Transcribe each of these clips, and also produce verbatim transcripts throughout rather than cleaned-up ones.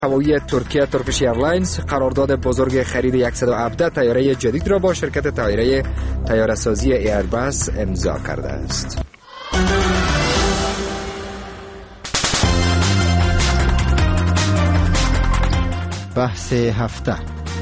هوایی ترکیه ترکیش ایرلاینز قرارداد بزرگ خرید صد و هفده طیاره جدید را با شرکت طیاره طیاره‌سازی ایرباس امضا کرده است. بحث هفته.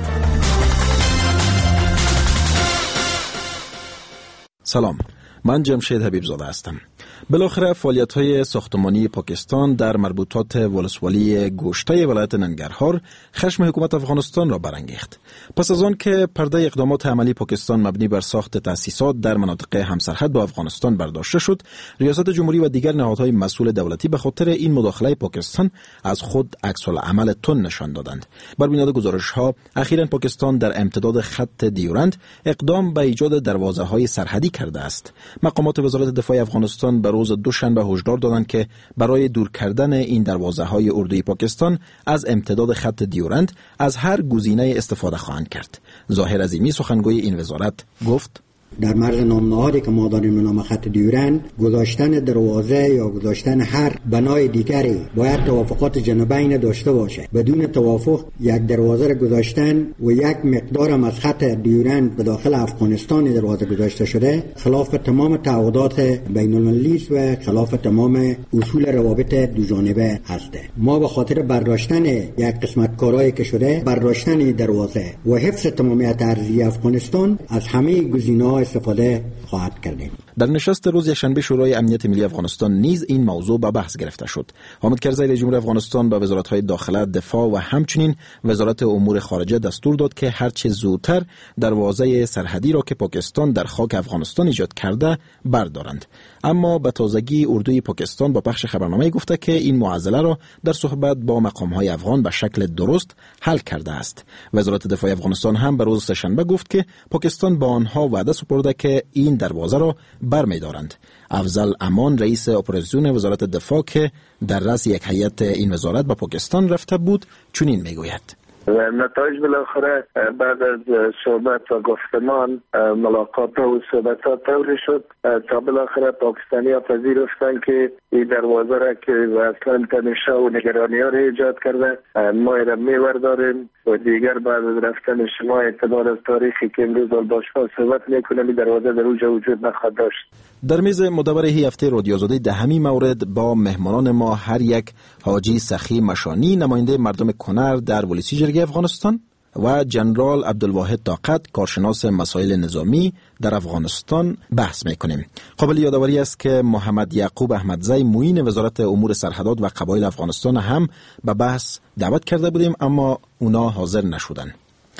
سلام، من جمشید حبیب زاده هستم. بالاخره فعالیت‌های ساختمانی پاکستان در مربوطات ولسوالی گوشته ولایت ننگرهار خشم حکومت افغانستان را برانگیخت. پس از آن که پرده اقدامات عملی پاکستان مبنی بر ساخت تأسیسات در مناطق همسرحد با افغانستان برداشته شد، ریاست جمهوری و دیگر نهادهای مسئول دولتی به خاطر این مداخله پاکستان از خود عکس‌العمل تند نشان دادند. بر بنیاد گزارش‌ها، اخیراً پاکستان در امتداد خط دیورند اقدام به ایجاد دروازه‌های سرحدی کرده است. مقامات وزارت دفاع افغانستان به روز دوشنبه هشدار دادند که برای دور کردن این دروازه‌های اردوی پاکستان از امتداد خط دیورند از هر گزینه استفاده خواهند کرد. ظاهر عظیمی سخنگوی این وزارت گفت: در مرز نامنهادی که ما داریم به نام خط دیورند، گذاشتن دروازه یا گذاشتن هر بنای دیگری باید توافقات جانبین داشته باشه. بدون توافق یک دروازه را گذاشتن و یک مقدار هم از خط دیورند به داخل افغانستان دروازه گذاشته شده خلاف تمام تعهدات بین المللی و خلاف تمام اصول روابط دو جانبه هسته. ما به خاطر برداشتن یک قسمت کارهایی که شده، برداشتن دروازه و حفظ تمامیت ارضی افغانستان، از همه گزینه‌ها استفاده خواهد کردیم. در نشست روز یکشنبه شورای امنیت ملی افغانستان نیز این موضوع به بحث گرفته شد. حامد کرزی رئیس جمهور افغانستان به وزارت‌های داخله، دفاع و همچنین وزارت امور خارجه دستور داد که هر چه زودتر دروازه سرحدی را که پاکستان در خاک افغانستان ایجاد کرده بردارند. اما به تازگی اردوی پاکستان با پخش خبرنامه گفته که این معضله را در صحبت با مقام‌های افغان به شکل درست حل کرده است. وزارت دفاع افغانستان هم به روز سه‌شنبه گفت که پاکستان با آنها وعده سپرده که این دروازه را برمی‌دارند. افضل امان رئیس اپراسیون وزارت دفاع که در رأس یک هیئت این وزارت به پاکستان رفته بود چنین میگوید: و نتایج بالاخره بعد از صحبت و گفتمان، ملاقات و صحبت ها طوری شد تا بالاخره پاکستانی ها پذیرفتن که این دروازه را که اصلا تنشه و نگرانی ها را ایجاد کرده ما را میورداریم و دیگر بعد از رفتن شما اعتبار از تاریخی که امروز با شما صحبت میکنم این دروازه در اوجه وجود نخواهد داشت. در میز مدبر هی هفته رادیو آزادی دهمی مورد با مهمانان ما هر یک حاجی سخی مشانی، نماینده مردم کنر در ولسی جرگه افغانستان، و جنرال عبدالواحد طاقت، کارشناس مسائل نظامی در افغانستان بحث میکنیم. قابل یادآوری است که محمد یعقوب احمدزی معین وزارت امور سرحدات و قبایل افغانستان هم به بحث دعوت کرده بودیم اما اونا حاضر نشدن.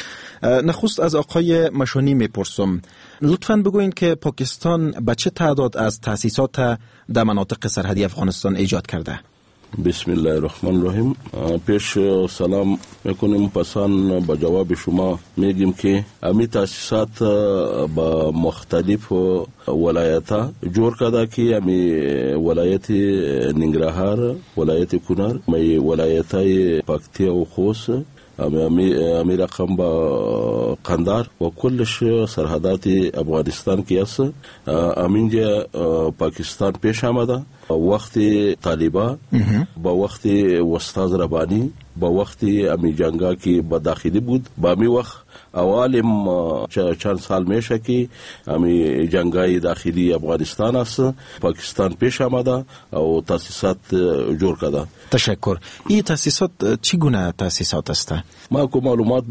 نخست از آقای مشانی میپرسم، لطفاً بگوین که پاکستان به چه تعداد از تأسیسات در مناطق سرحدی افغانستان ایجاد کرده؟ بسم الله الرحمن الرحیم. پیش سلام میکنیم، پسان با جواب شما میگیم که امی تاسیسات با مختلف ولایت‌ها جور کرده که امی ولایت ننگرهار، ولایت کنر، می ولایت‌های پکتیا و خوست، امی امی رقم با قندار و کلش سرحدات افغانستان کی است. امینجا پاکستان پیش آمده وقت طالبا، با وقت استاد ربانی، با وقت امی جنگا کی با داخلی بود، با می وقت اوالم چند سال میشه که امی جنگای داخلی افغانستان است، پاکستان پیش آمده و تاسیسات جور کرده. تشکر. این تاسیسات چگونه تاسیسات است؟ ما کو معلومات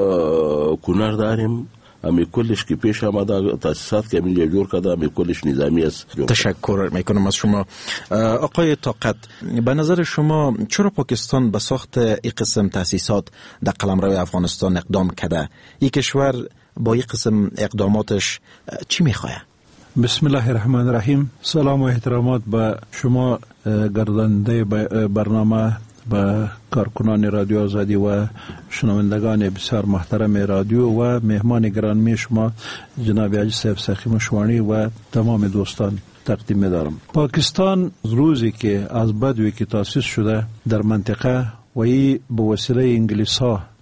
با کنر داریم، امی کلش که پیش آمده تاسیسات که امی جور کرده امی کلش نظامی است. تشکر میکنم از شما. آقای طاقت، به نظر شما چرا پاکستان به ساخت این قسم تاسیسات در قلمرو افغانستان اقدام کرده؟ این کشور با این قسم اقداماتش چی میخواه؟ بسم الله الرحمن الرحیم. سلام و احترامات به شما گردنده برنامه، به کارکنان رادیو آزادی و شنوندگان بسیار محترم رادیو و مهمان گرامی شما جناب حاجی صاحب سخی مشوانی و تمام دوستان تقدیم می‌دارم. پاکستان روزی که از بدوی که تأسیس شده در منطقه و ای به وسیله انگلیس‌ها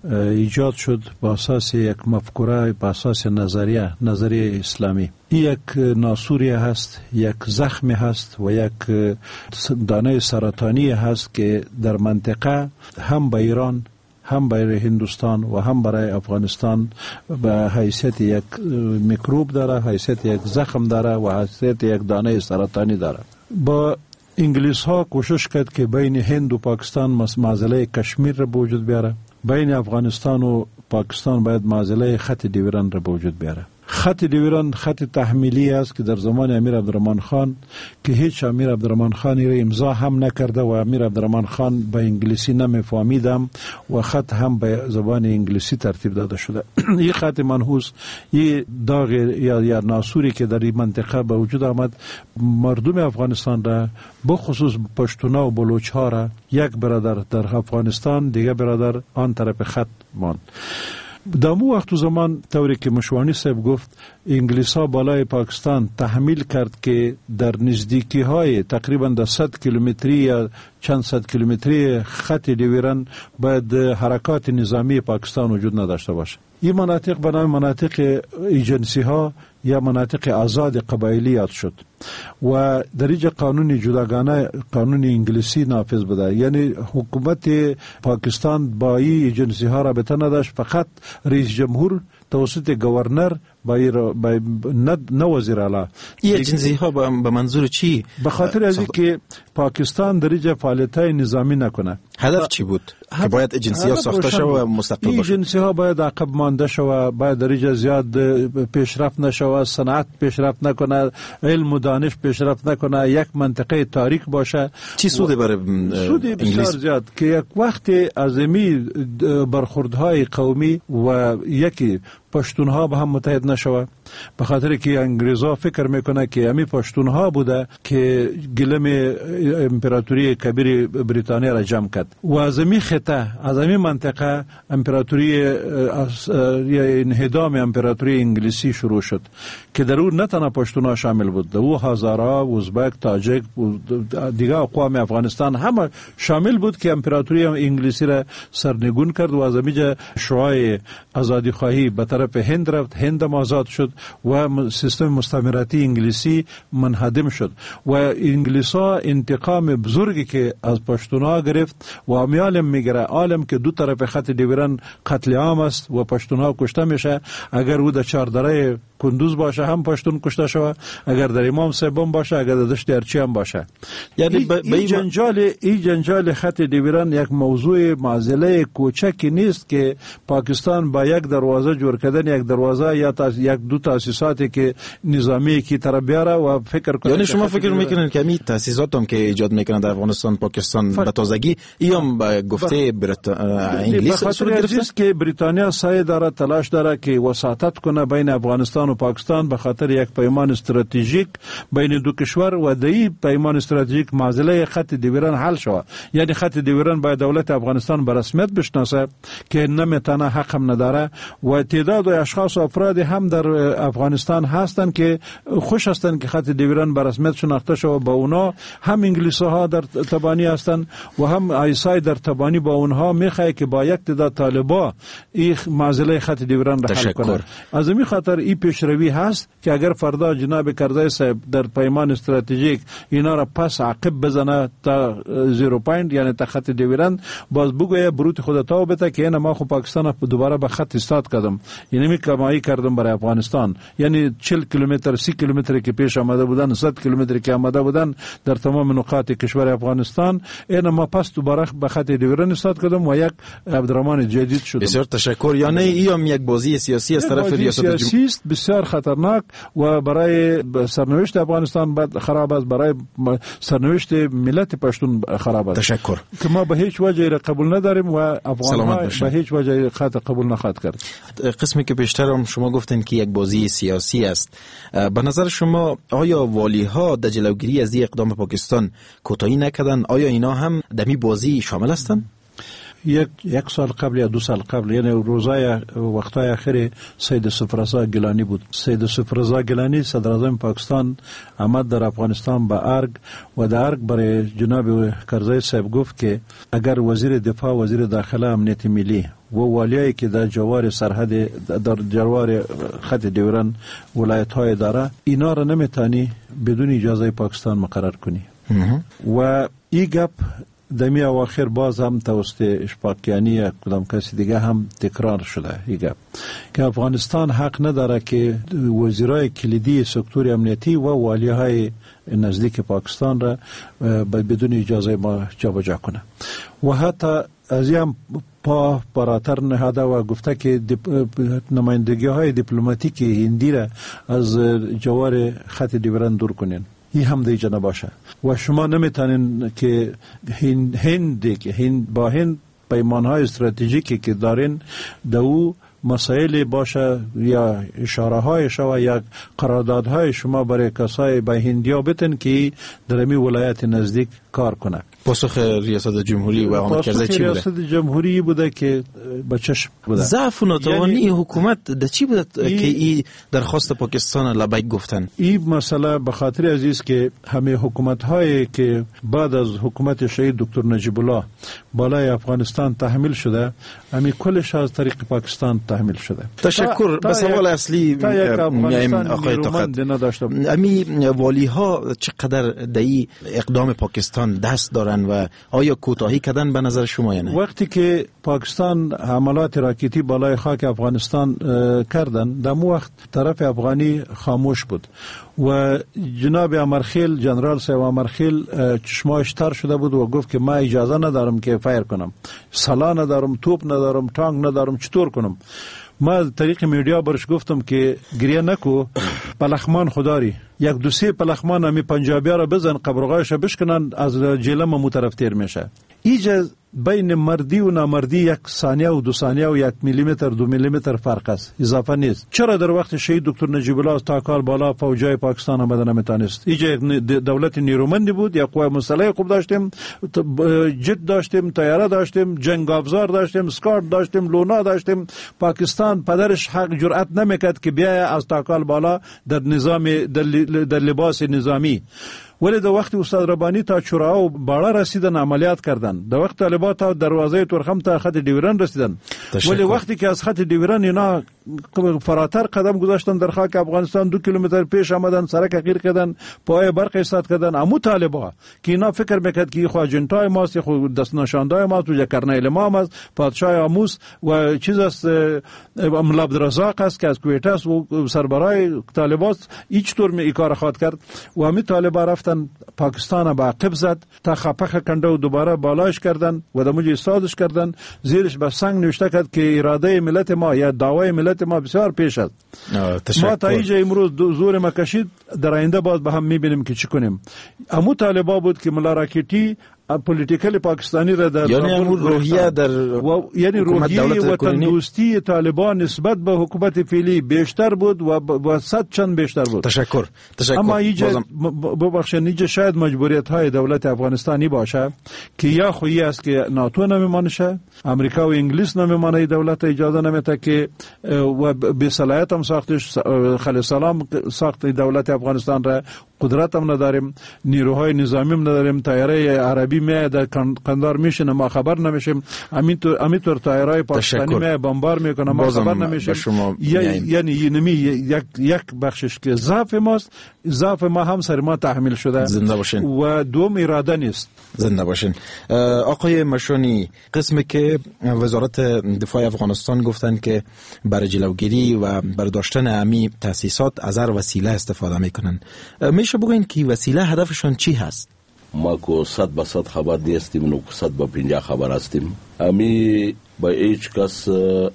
ایجاد شد با اساس یک مفکوره، با اساس نظریه نظریه اسلامی. یک ناسوری هست، یک زخم هست و یک دانه سرطانی هست که در منطقه هم به ایران، هم برای هندوستان و هم برای افغانستان به حیثیت یک میکروب داره، حیثیت یک زخم داره و حیثیت یک دانه سرطانی داره. با انگلیس ها کوشش کرد که بین هند و پاکستان معضله کشمیر را به وجود بیاره، بین افغانستان و پاکستان باید معضله خط دیورند را به وجود بیاره. خط دیورند خط تحمیلی است که در زمان امیر عبدالرحمن خان که هیچ امیر عبدالرحمن خانی را امضا هم نکرده و امیر عبدالرحمن خان به انگلیسی نمیفهمیدم و خط هم به زبان انگلیسی ترتیب داده شده. این خط منحوس، این داغ یا یا ناسوری که در این منطقه به وجود آمد، مردم افغانستان را بخصوص پشتونا و بلوچ ها را، یک برادر در افغانستان دیگه برادر آن طرف خط ماند. دامو وقت و زمان طوری که مشوانی صاحب گفت انگلیس ها بالای پاکستان تحمیل کرد که در نزدیکی های تقریبا در صد کیلومتری یا چند صد کیلومتری خط دیورند باید حرکات نظامی پاکستان وجود نداشته باشه. این مناطق به نام مناطق ایجنسی ها یا مناطق آزاد قبایلی یاد شد و در اینجا قانون جداگانه قانون انگلیسی نافذ بوده، یعنی حکومت پاکستان با این ایجنسی ها رابطه نداشت، فقط رئیس جمهور توسط گورنر با نه وزیر اعلی. این ایجنسی ها به منظور چی؟ به خاطر از اینکه پاکستان در اینجا فعالیت‌های نظامی نکنه. هدف چی بود؟ که باید ایجنسی ها ساخته شود و مستقل باشه. ایجنسی ها باید عقب مانده شود، باید در اینجا زیاد پیشرفت نشود، صنعت پیشرفت نکنه، علم و دانش پیشرفت نکنه، یک منطقه تاریک باشه. چی سودی برای سودی بسیار زیاد که یک وقت عظیمی برخوردهای قومی و یکی پشتونها به هم متحد نشوه، به خاطر که انگلیزا فکر میکنه که امی پشتونها بوده که گلم امپراتوری کبیر بریتانیا را جمع کرد و از امی خطه، از امی منطقه امپراتوری انهدام امپراتوری انگلیسی شروع شد که در اون نه تنها پشتونها شامل بود، در اون هزارا، ازبک، تاجک و دیگر اقوام افغانستان همه شامل بود که امپراتوری انگلیسی را سرنگون کرد و از امیجا شعاع آزادی خواهی به طرف هند رفت، هند هم آزاد شد و سیستم مستعمراتی انگلیسی منهدم شد و انگلیسا انتقام بزرگی که از پشتونها گرفت و امیالم میگره، عالم که دو طرف خط دیورند قتل عام است و پشتونها کشته میشه. اگر او در چهاردره کندوز باشه هم پشتون کشته شود، اگر در امام سیبون باشه، اگر در دشت ارچی هم باشه. یعنی ای, ای جنجال ای جنجال خط دیورند یک موضوع معضله کوچکی نیست که پاکستان با یک دروازه جور کردن یک دروازه یا تا یک دو تاسیساتی که نظامی کی طرف بیاره و فکر کنه. یعنی شما فکر میکنین که می تاسیسات هم که ایجاد میکنن در افغانستان پاکستان به تازگی ایام با گفته برت... انگلیس صورت گرفته که بریتانیا سعی داره، تلاش داره که وساطت کنه بین افغانستان و پاکستان به خاطر یک پیمان استراتژیک بین دو کشور و دایی پیمان استراتژیک معضله خط دیورند حل شود. یعنی خط دیورند باید دولت افغانستان به رسمیت بشناسه که نمیتونه، حق هم نداره و تعداد و اشخاص و افراد هم در افغانستان هستند که خوش هستند که خط دیورند به رسمیت شناخته شود. با اونا هم انگلیسی ها در تبانی هستند و هم آیسای در تبانی با اونها میخواه که با یک تعداد طالبا این معضله خط دیورند را حل کنه. از این خاطر این پیشروی هست که اگر فردا جناب کرزی صاحب در پیمان استراتژیک اینا را پس عقب بزنه تا زیرو پوینت، یعنی تا خط دیورند، باز بگویه بروت خودتا بده که اینا ما خو پاکستان دوباره به خط استاد کردم، یعنی می کمایی کردم برای افغانستان. یعنی چهل کیلومتر سی کیلومتر که پیش آمده بودن، صد کیلومتر که آمده بودن در تمام نقاط کشور افغانستان، اینا ما پس دوباره به خط دیورند استاد کردم و یک عبدالرحمن جدید شدم. بسیار تشکر. یعنی این یک بازی سیاسی از طرف ریاست جمهوری است بسیار خطرناک و برای سرنوشت افغانستان بد خراب است، برای سرنوشت ملت پشتون خراب است. تشکر. که ما به هیچ وجه را قبول نداریم و افغان‌ها به هیچ وجه خط قبول نخواهد کرد. قسمی که بیشتر هم شما گفتن که یک بازی سیاسی است، به نظر شما آیا والی ها در جلوگیری از این اقدام پاکستان کوتاهی نکردن؟ آیا اینا هم در این بازی شامل هستند؟ یک یک سال قبل یا دو سال قبل، یعنی روزای وقتای اخیر سید صفرزا گیلانی بود. سید صفرزا گیلانی صدر اعظم پاکستان آمد در افغانستان به ارگ و در ارگ برای جناب کرزی صاحب گفت که اگر وزیر دفاع، وزیر داخله، امنیت ملی و والیایی که در جوار سرحد، در جوار خط دیوران ولایت های داره، اینا را نمیتونی بدون اجازه پاکستان مقرر کنی. و این گپ دمی اواخر باز هم توسط اشفاقیانی یا کدام کسی دیگه هم تکرار شده این گپ که افغانستان حق نداره که وزیرای کلیدی سکتور امنیتی و والیهای نزدیک پاکستان را بدون اجازه ما جابجا کنه. و حتی از این پا براتر نهاده و گفته که نمایندگی های دیپلماتیک هندی را از جوار خط دیوران دور کنین. این هم دیگه نباشه و شما نمیتونین که هند هند که هند با هند پیمانهای استراتژیکی که دارین دو مسائل باشه یا اشاره های شما یا قراردادهای شما برای کسای به هندیا بتن که در می ولایت نزدیک کار کنه. پاسخ ریاست جمهوری و آمد کرده چی بوده؟ ریاست جمهوری بوده که با چشم بوده. ضعف و ناتوانی یعنی حکومت در چی بوده ای که این درخواست پاکستان لبیک گفتن؟ این مسئله به خاطر عزیز که همه حکومت هایی که بعد از حکومت شهید دکتر نجیب الله بالای افغانستان تحمیل شده، همین کلش از طریق پاکستان تحمیل شده. تشکر. به سوال اصلی میایم آقای طاقت. امی والی ها چقدر در این اقدام پاکستان دست دارن و آیا کوتاهی کردن به نظر شما یا نه؟ وقتی که پاکستان حملات راکتی بالای خاک افغانستان کردن، در مو وقت طرف افغانی خاموش بود و جناب امرخیل، جنرال صاحب امرخیل چشماش تر شده بود و گفت که ما اجازه ندارم که فایر کنم، سلاح ندارم، توپ ندارم، تانک ندارم، چطور کنم؟ ما طریق میډیا برش گفتم که گریه نکو، پلخمان خداری یک دو سه پلخمان همی پنجابی را بزن قبرغایش بشکنن، از جیلم مو طرف تیر میشه. ایجا بین مردی و نامردی یک ثانیه و دو ثانیه و یک میلیمتر دو میلیمتر فرق است، اضافه نیست. چرا در وقت شهید دکتر نجیب الله تا کال بالا فوجای پاکستان آمدن نمیتونست؟ ایجا دولت نیرومندی بود، یک قوه مسلح خوب داشتیم، جت داشتیم، طیاره داشتیم، جنگ افزار داشتیم، اسکارت داشتیم، لونا داشتیم. پاکستان پدرش حق جرأت نمیکرد که بیای از تا کال بالا در نظام در لباس نظامی. ولی در وقت استاد ربانی تا چرا و بالا رسیدن عملیات کردن، در وقت طالبات تا دروازه تورخم تا خط دیوران رسیدن. ولی وقتی که از خط دیوران اینا فراتر قدم گذاشتن در خاک افغانستان، دو کیلومتر پیش آمدن، سرک غیر کردن، پای برق ایستاد کردن. امو طالبا که اینا فکر میکرد که خو اجنتای ماست، خو دست نشاندای ماست، و کرنیل ما است، پادشاه آموس و چیز است، ملا عبدالرزاق است که از کویت است و سربرای طالبات هیچ طور می کار خواهد کرد. و امی طالبا رفتن پاکستان با عقب زد تا خپخ کنده و دوباره بالاش کردن و دموج استادش کردن، زیرش به سنگ نوشته کرد که اراده ملت ما یا دعوای ملت ما بسیار پیش است. ما تا اینجا امروز زور ما کشید، در آینده باز به هم میبینیم که چی کنیم. امو طالبا بود که ملا راکیتی پولیتیکل پاکستانی را در یعنی امور روحیه در و یعنی روحیه و تندوستی طالبان نسبت به حکومت فعلی بیشتر بود و با صد چند بیشتر بود. تشکر. تشکر. اما اینجا ببخشید، اینجا شاید مجبوریت های دولت افغانستانی باشه که یا خویی است که ناتو نمیمانشه، امریکا و انگلیس نمیمانه، دولت اجازه نمیده که و به صلاحیت هم ساختش خلی سلام ساخت دولت افغانستان را، قدرت هم نداریم، نیروهای نظامی هم نداریم، طیاره عربی می در قندار میشنه ما خبر نمیشیم، همینطور همینطور طیاره پاکستانی می بمبار میکنه ما خبر نمیشیم. یعنی یعنی یک یک بخشش که ضعف ماست، ضعف ما هم سر ما تحمیل شده. زنده باشین. و دوم اراده نیست. زنده باشین. آقای مشانی، قسمی که وزارت دفاع افغانستان گفتن که برای جلوگیری و برداشتن امی تاسیسات از هر وسیله استفاده میکنن، میشه بگوین که وسیله هدفشون چی هست؟ ما کو صد به صد خبر نیستیم، نو صد به پنجاه خبر هستیم. امی با هیچ کس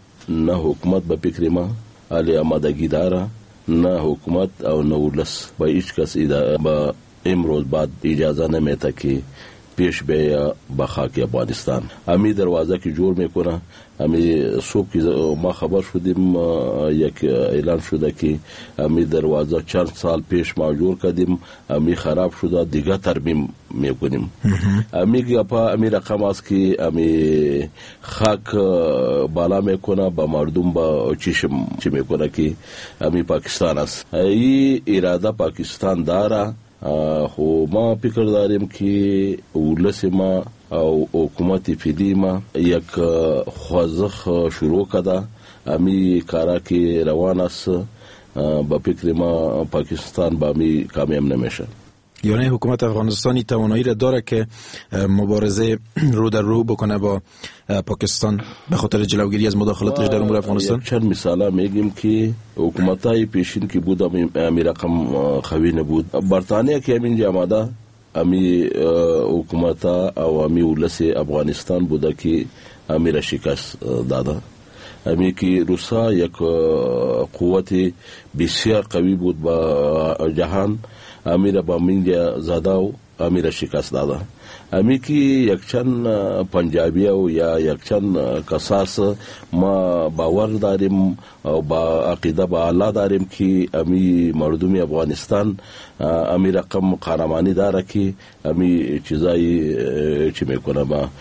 نه حکومت به فکر ما علی آمادگی داره، نه حکومت او نه ولس با هیچ کس با امروز بعد اجازه نمیده که پیش به به خاک افغانستان. امی دروازه که جور میکنه. امی صبح که ما خبر شدیم یک اعلان شده که امی دروازه چند سال پیش ما جور کردیم، امی خراب شده، دیگه ترمیم میکنیم. امی گپا امی رقم است که امی خاک بالا میکنه با مردم با چشم چی میکنه که امی پاکستان است. ای اراده پاکستان داره. خو ما فکر داریم که ولس ما او حکومت فعلی ما یک خوازخ شروع کده. امی کارا که روان است با فکر ما پاکستان با می کامیاب نمیشه. یعنی حکومت افغانستانی توانایی را داره که مبارزه رو در رو بکنه با پاکستان به خاطر جلوگیری از مداخلتش در امور افغانستان؟ چند مثالا میگیم که حکومتای پیشین که بود امی رقم خوی نبود. برطانیه که همین آمده امی حکومتا او امی ولس افغانستان بوده که امی را شکست داده. امی که روسا یک قوت بسیار قوی بود با جهان، امی را با منجا زده و امی را شکست داده. امی که یک چند پنجابی و یا یک چند کساس ما باور داریم و با عقیده با الله داریم که امی مردم افغانستان امی رقم قهرمانی داره که امی چیزایی چی میکنه ما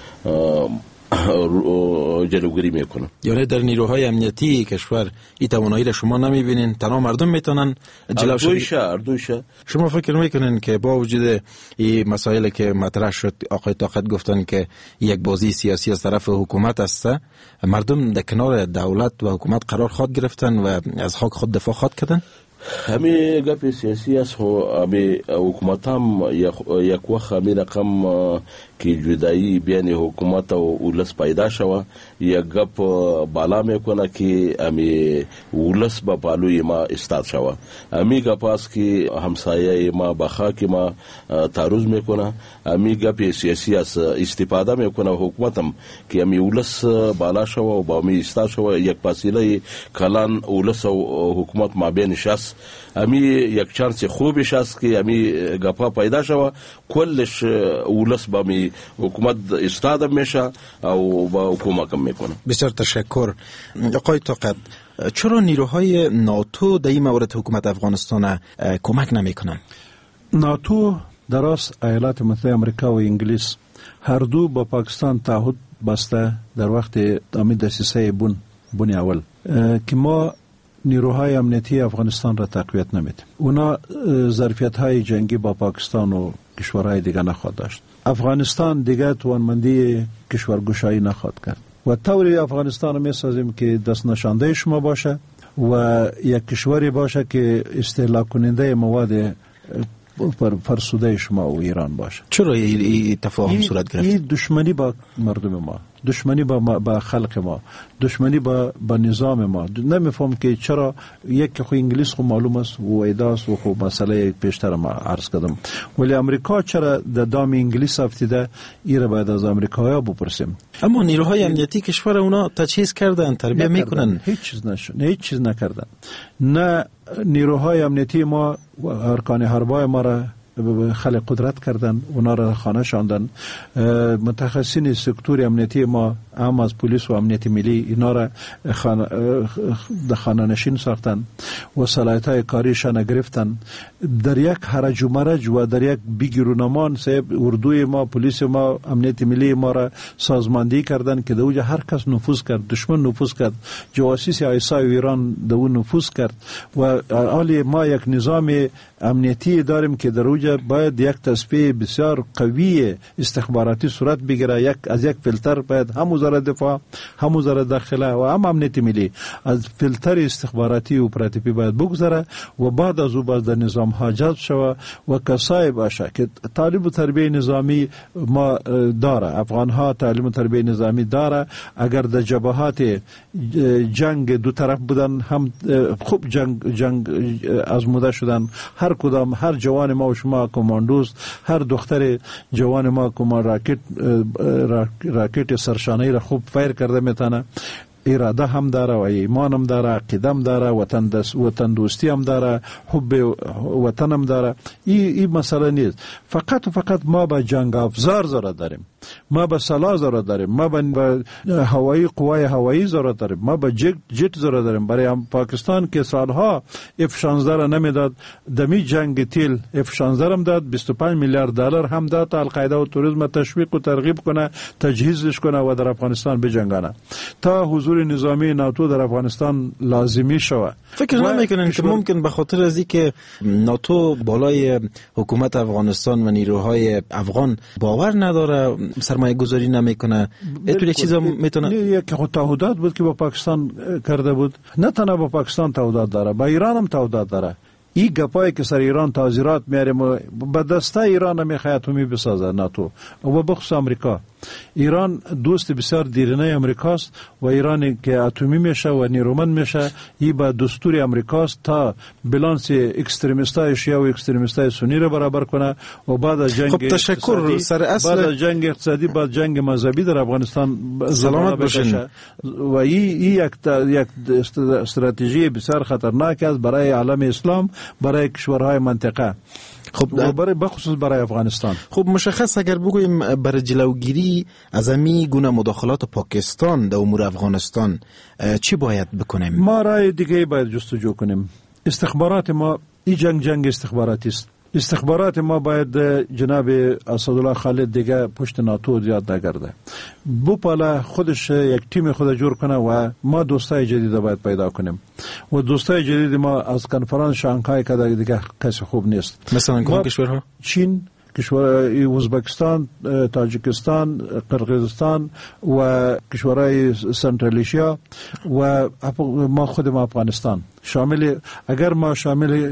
جلوگیری میکنه. یعنی در نیروهای امنیتی کشور این توانایی را شما نمیبینین؟ تنها مردم میتونن جلو اردویشه. شما فکر میکنین که با وجود این مسائلی که مطرح شد، آقای طاقت گفتن که یک بازی سیاسی از طرف حکومت است، مردم در کنار دولت و حکومت قرار خود گرفتن و از حق خود دفاع خود کردن؟ همی گپ سیاسی است و همی حکومت هم یک وقت همی رقم که جدایی بین حکومت و ولس پیدا شوه، یک گپ بالا میکنه که همی ولس با پالوی ما استاد شوه. همی گپ است که همسایه ما با خاک ما تعرض میکنه. همی گپ سیاسی است استفاده میکنه حکومت هم که همی ولس بالا شوه و با همی استاد شوه. یک فاصله کلان ولس و حکومت ما بینش است. امی یک چانس خوبش است که امی گپا پیدا شوه، کلش ولس با می حکومت استاد میشه او با حکومت کم میکنه. بسیار تشکر. آقای طاقت، چرا نیروهای ناتو در این مورد حکومت افغانستان کمک نمیکنن؟ ناتو در راست ایالات متحده آمریکا و انگلیس هر دو با پاکستان تعهد بسته در وقت امی دسیسه بون بنی اول که ما نیروهای امنیتی افغانستان را تقویت نمیدیم. اونا ظرفیت‌های جنگی با پاکستان و کشورهای دیگه نخواهد داشت. افغانستان دیگه توانمندی کشورگشایی نخواهد کرد و طوری افغانستان رو میسازیم که دست نشانده شما باشه و یک کشوری باشه که استهلاک کننده مواد فرسوده شما و ایران باشه. چرا این تفاهم صورت گرفت؟ این دشمنی با مردم ما، دشمنی با, با خلق ما، دشمنی با, با نظام ما. نمیفهم که چرا یک خو انگلیس خو معلوم است و ایداس و خو مسئله پیشتر ما عرض کردم، ولی امریکا چرا در دام انگلیس افتیده؟ ایره باید از امریکایا بپرسیم. اما نیروهای امنیتی کشور اونا تجهیز کردن، تربیه میکنن، هیچ چیز نشون، هیچ چیز نکردن. نه نیروهای امنیتی ما و ارکان حربای ما را خلق قدرت کردن، اونا را خانه شاندن. متخصصین سکتور امنیتی ما هم از پلیس و امنیت ملی اینا را خانه, خانه نشین ساختن و صلاحیت‌های کاریشان گرفتن. در یک هرج و مرج و در یک بیگرونمان صاحب اردوی ما، پلیس ما، امنیت ملی ما را سازماندهی کردن که در اوجه هر کس نفوذ کرد، دشمن نفوذ کرد، جواسیس ایسای ایران در اون نفوذ کرد و حالی ما یک نظام امنیتی داریم که در اوجه باید یک تصفیه بسیار قوی استخباراتی صورت بگیره. یک از یک فیلتر باید هم وزارت دفاع، هم وزارت داخله و هم امنیت ملی از فیلتر استخباراتی و اپراتیوی باید بگذره و بعد از او باید در نظام ها جذب شوه و کسایی باشه که تعلیم و تربیه نظامی ما داره. افغان ها تعلیم و تربیه نظامی داره. اگر در جبهات جنگ دو طرف بودن هم خوب جنگ جنگ آزموده شدن. هر کدام هر جوان ما و شما کماندوست، هر دختر جوان ما کمان راکت راکت سرشانه‌ای را خوب فایر کرده میتونه. اراده هم داره و ایمان هم داره، عقیده هم داره، وطن دست وطن دوستی هم داره، حب وطن هم داره. این این مسئله نیست. فقط و فقط ما به جنگ افزار ضرورت داریم، ما به سلاح ضرورت داریم، ما به هوایی قوای هوایی ضرورت داریم، ما به جت جت ضرورت داریم. برای پاکستان که سالها اف شانزده را نمیداد، دمی جنگ تیل اف شانزده هم داد، بیست و پنج میلیارد دلار هم داد تا القاعده و توریسم تشویق و ترغیب کنه، تجهیزش کنه و در افغانستان بجنگانه تا حضور نظامی ناتو در افغانستان لازمی شود. فکر نمیکنن که ممکن به خاطر از اینکه ناتو بالای حکومت افغانستان و نیروهای افغان باور نداره سرمایه گذاری نمیکنه؟ اینطور یک چیزا میتونه یک تعهدات بود که با پاکستان کرده بود، نه تنها با پاکستان تعهدات داره، با ایران هم تعهدات داره. این گپایی که سر ایران تعزیرات میاریم به دسته ایران میخواد اتمی بسازه ناتو و بخصوص امریکا. ایران دوست بسیار دیرینه امریکاست و ایرانی که اتمی میشه و نیرومند میشه، این با دستور امریکاست تا بالانس اکستریمیستای شیعه و اکستریمیستای سنی رو برابر کنه و بعد از جنگ خب تشکر سر اصل بعد از جنگ اقتصادی بعد جنگ مذهبی در افغانستان سلامت باشین. و این یک یک استراتژی بسیار خطرناک است برای عالم اسلام، برای کشورهای منطقه، خب برای بخصوص برای افغانستان. خب مشخص اگر بگوییم برای جلوگیری از امی گونه مداخلات پاکستان در امور افغانستان چی باید بکنیم؟ ما رای دیگه باید جستجو کنیم. استخبارات ما این جنگ جنگ استخباراتی است. استخبارات ما باید جناب اسدالله خالد دیگه پشت ناتو زیاد نگرده، بوپالا خودش یک تیم خود جور کنه و ما دوستای جدید باید پیدا کنیم و دوستای جدید ما از کنفرانس شانگهای که دیگه کسی خوب نیست. مثلا کدام کشورها؟ چین، کشورهای ازبکستان، تاجیکستان، قرقیزستان و کشورهای سنترال آسیا و ما خود ما افغانستان شامل. اگر ما شامل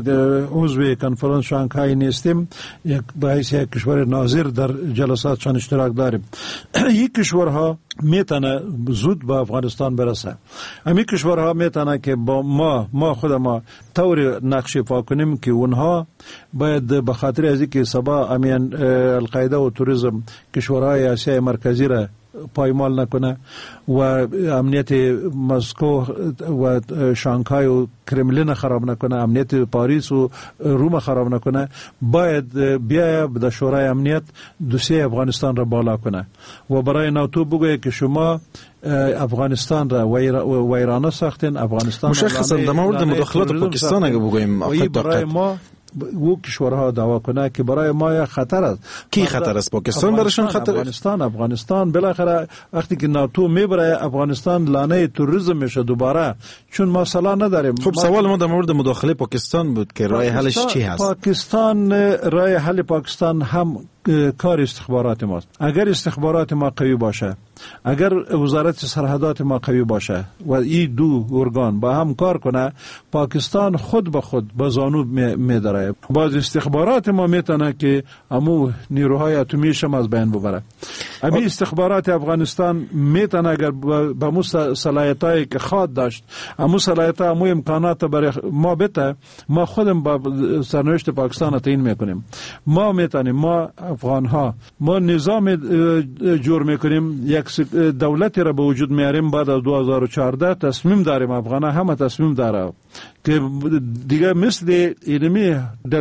عضو کنفرانس شانگهای نیستیم، یک باعث یک کشور ناظر در جلساتشان اشتراک داریم. این کشورها میتونه زود به افغانستان برسه. همین کشورها میتونه که با ما ما خود ما طور نقش ایفا کنیم که اونها باید به خاطر از اینکه سبا امین القاعده و توریسم کشورهای آسیای مرکزی را پایمال نکنه و امنیت مسکو و شانگهای و کرملین خراب نکنه، امنیت پاریس و روم خراب نکنه، باید بیاید به شورای امنیت دوسیه افغانستان را بالا کنه و برای ناتو بگوید که شما افغانستان را ویرانه ساختین. افغانستان مشخصا در مورد مداخلات پاکستان اگه بگوییم آخه برای ما و کشورها دعوا کنه که برای ما یک خطر است. کی خطر است؟ پاکستان برایشان خطر؟ افغانستان افغانستان بالاخره وقتی که ناتو میبره افغانستان لانه تروریسم میشه دوباره، چون ما سلاح نداریم. خب سوال ما در مورد مداخله پاکستان بود که راه حلش چی هست؟ پاکستان راه حل پاکستان هم کار استخبارات ماست. اگر استخبارات ما قوی باشه، اگر وزارت سرحدات ما قوی باشه و این دو ارگان با هم کار کنه، پاکستان خود به خود به زانو میدره. باز استخبارات ما میتونه که امو نیروهای اتمیش هم از بین ببره. امی استخبارات افغانستان میتونه اگر به مو صلاحیتایی که خواد داشت، امو صلاحیت‌ها امو امکانات برای ما بده، ما خودم با سرنوشت پاکستان تعیین میکنیم. ما میتونیم، ما افغان ها ما نظام جور میکنیم، یک دولتی را به وجود میاریم. بعد از دو هزار و چهارده تصمیم داریم، افغان ها همه تصمیم داره که دیگه مثل علمی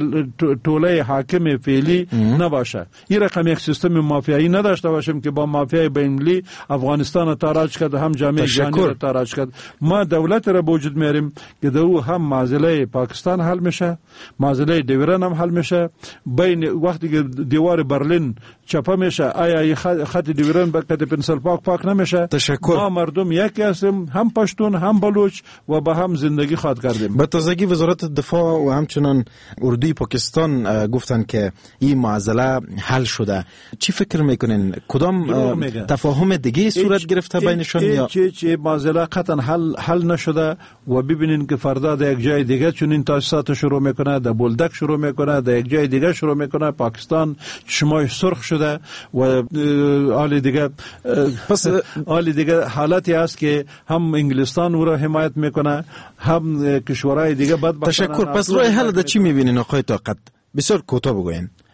طوله حاکم فعلی نباشه. این رقم یک سیستم مافیایی نداشته باشیم که با مافیای بین‌المللی افغانستان تاراج کرد، هم جامعه جهانی را تاراج کرد. ما دولت را به وجود میاریم که دو هم معضله پاکستان حل میشه، معضله دیورن هم حل میشه. بین وقتی که دیوار برلین چپا میشه، آیا خط دیورن به کت پنسل پاک پاک نمیشه؟ تشکر. ما مردم یکی هستیم، هم پشتون هم بلوچ و با هم زندگی خواد کردیم. به تازگی وزارت دفاع و همچنان اردوی پاکستان گفتن که این معضله حل شده. چی فکر میکنین؟ کدام تفاهم دیگه صورت گرفته بینشان یا چی چی معضله قطعا حل حل نشده و ببینین که فردا در یک جای دیگه چون این تاسیسات شروع میکنه، در بولدک شروع میکنه، در یک جای دیگه شروع میکنه. پاکستان شماش سرخ شده و حال دیگه پس حال دیگه حالتی است که هم انگلستان او را حمایت میکنه، هم کشورهای دیگه. بعد تشکر. پس راه حل در چی میبینین آقای طاقت؟ بسیار کوتاه بگوین.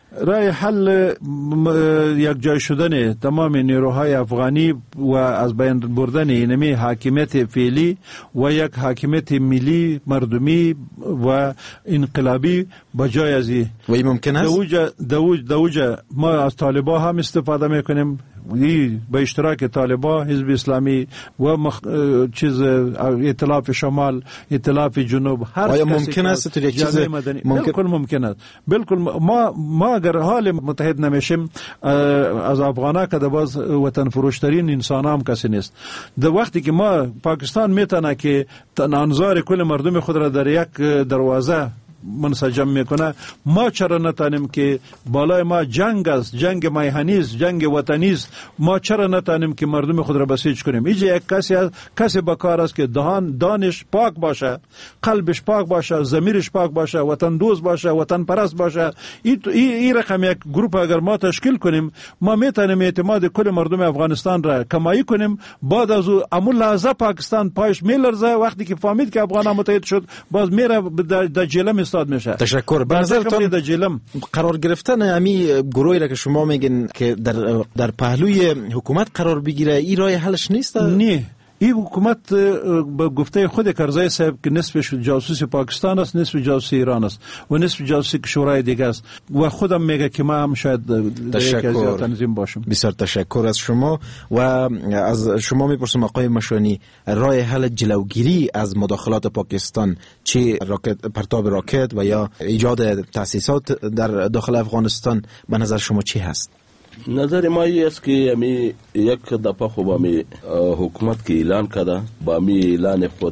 راه حل یک جای شدن تمام نیروهای افغانی و از بین بردن اینمی حاکمیت فعلی و یک حاکمیت ملی مردمی و انقلابی بجای از این و این ممکن است دوجه دوج دوجه ما از طالبان هم استفاده میکنیم به اشتراک طالبان، حزب اسلامی و مخ... چیز ائتلاف شمال، ائتلاف جنوب، هر آیا ممکن است تو یک چیز ممکن... بالکل ممکن است. بالکل ما ما اگر حال متحد نمیشیم از افغانا که باز وطن فروشترین انسان هم کسی نیست. در وقتی که ما پاکستان میتونه که انظار کل مردم خود را در یک دروازه منسجم میکنه، ما چرا نتانیم که بالای ما جنگ است، جنگ میهنیست، جنگ وطنیست، ما چرا نتانیم که مردم خود را بسیج کنیم؟ اینجا یک کسی است، کسی بکار است که دهان دانش پاک باشه، قلبش پاک باشه، ضمیرش پاک باشه، وطن دوست باشه، وطن پرست باشه. این این رقم یک گروپ اگر ما تشکیل کنیم، ما میتونیم اعتماد کل مردم افغانستان را کمایی کنیم. بعد از اون لحظه پاکستان پایش میلرزه، وقتی که فهمید که افغان متحد شد، باز میره در جلم استاد میشه. تشکر. به نظرتان قرار گرفتن امی گروهی را که شما میگین که در در پهلوی حکومت قرار بگیره، این راه حلش نیست؟ نه، این حکومت به گفته خود کرزی صاحب که نصفش جاسوس پاکستان است، نصف جاسوس ایران است و نصف جاسوس شورای دیگه است و خودم میگه که ما هم شاید یکی از تنظیم باشم. بسیار تشکر از شما. و از شما میپرسم آقای مشانی، راه حل جلوگیری از مداخلات پاکستان، چه راکت پرتاب راکت و یا ایجاد تأسیسات در داخل افغانستان، به نظر شما چی هست؟ نظر ما است که امی یک دفعه خوب امی حکومت که اعلان کرده، با امی اعلان خود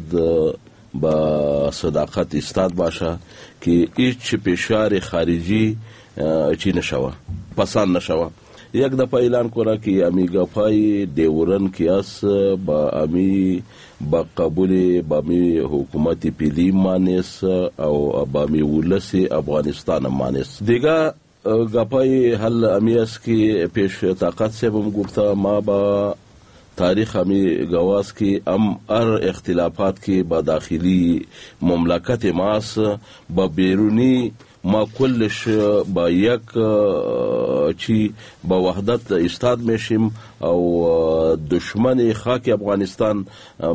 با صداقت استاد باشه که هیچ فشار خارجی چی نشوه، پسند نشوه. یک دفعه اعلان کنه که امی گپای دیورن که است با امی با قبول با امی حکومت پیلی مانیس او با امی ولسی افغانستان مانیس دیگه گپای حل امی است که پیش طاقت سے بم گفتا ما با تاریخ امی گواز کی ام ار اختلافات کی با داخلی مملکت ماس با بیرونی ما کلش با یک چی با وحدت استاد میشیم او دشمن خاک افغانستان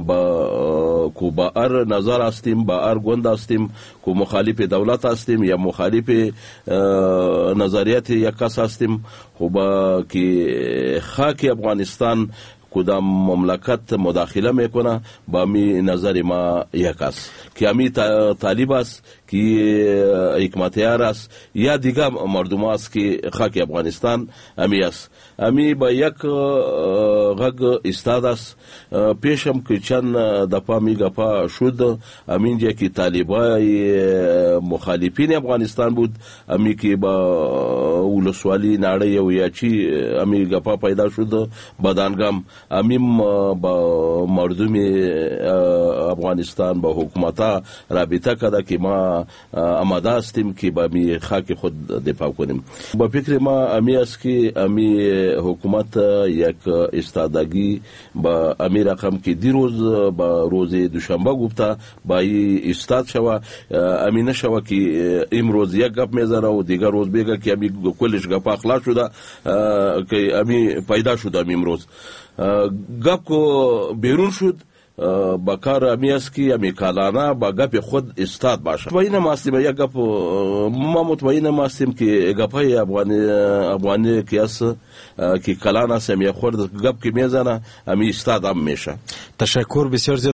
با کو با ار نظر هستیم، با ار گوند هستیم، کو مخالف دولت هستیم یا مخالف نظریات یک کس هستیم، خو با که خاک افغانستان کدام مملکت مداخله میکنه با می نظر ما یک است که امی طالب است که حکمتیار است یا دیگه مردم است که خاک افغانستان امی است. امی با یک غگ استاد است. پیشم که چند دفعه می گپا شد امینجا که طالبای مخالفین افغانستان بود، امی که با ولسوالی ناړی و یا چی امی گپا پیدا شد بدانگام امیم با مردم افغانستان با حکومت رابطه کرده که ما آماده هستیم که با می خاک خود دفاع کنیم. با فکر ما امی است که امی حکومت یک استادگی با امی رقم که دیروز با روز دوشنبه گفته با ای استاد شوه، امی نشوه که امروز یک گپ میزنه و دیگر روز بگه که امی کلش گپ اخلاص شده که امی پیدا شده. امی امروز گپ کو بیرون شد با کار امی است که امی کالانا با گپ خود استاد باشه. مطمئن ماستیم یک گپ ما مطمئن ماستیم که گپای افغانی افغانی که است که کالانا سمی خورد گپ که میزنه امی استاد هم میشه. تشکر بسیار.